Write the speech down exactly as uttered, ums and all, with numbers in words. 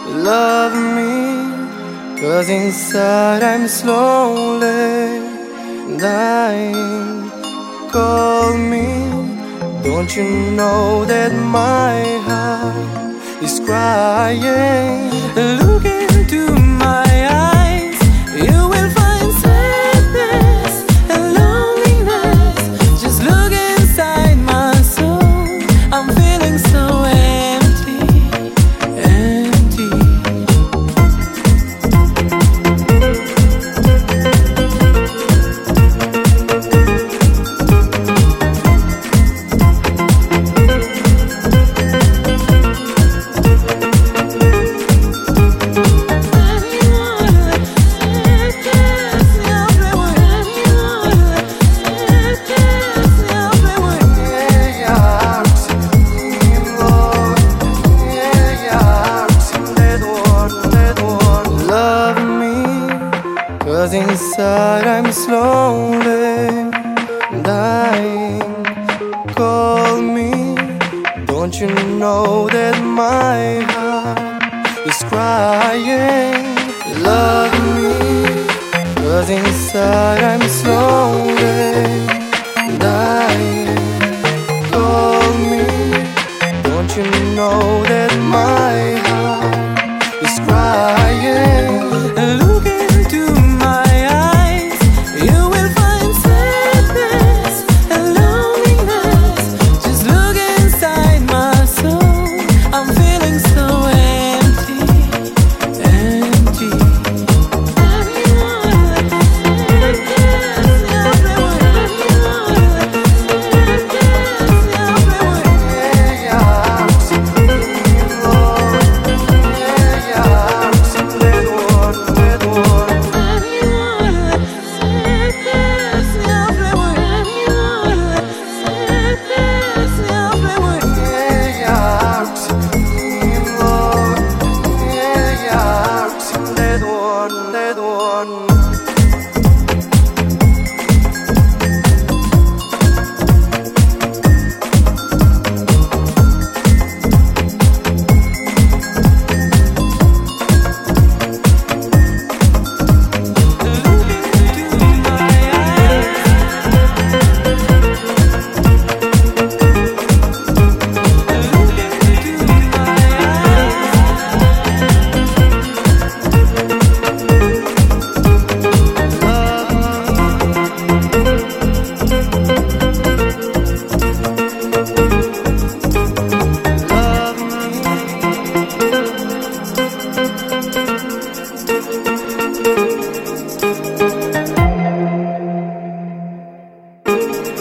Love me, 'cause inside I'm slowly dying. Call me, don't you know that my heart is crying? Look into my eyes, you will find sadness and loneliness. Just look inside my soul, I'm feeling so empty, empty. Cause inside I'm slowly dying. Call me, don't you know that my heart is crying? Love me, 'cause inside I'm slowly dying. Call me, don't you know that my heart is crying?